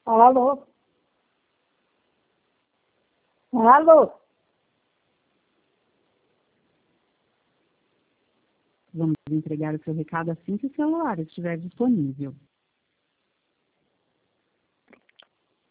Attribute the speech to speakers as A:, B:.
A: Alô? Alô?
B: Vamos entregar o seu recado assim que o celular estiver disponível.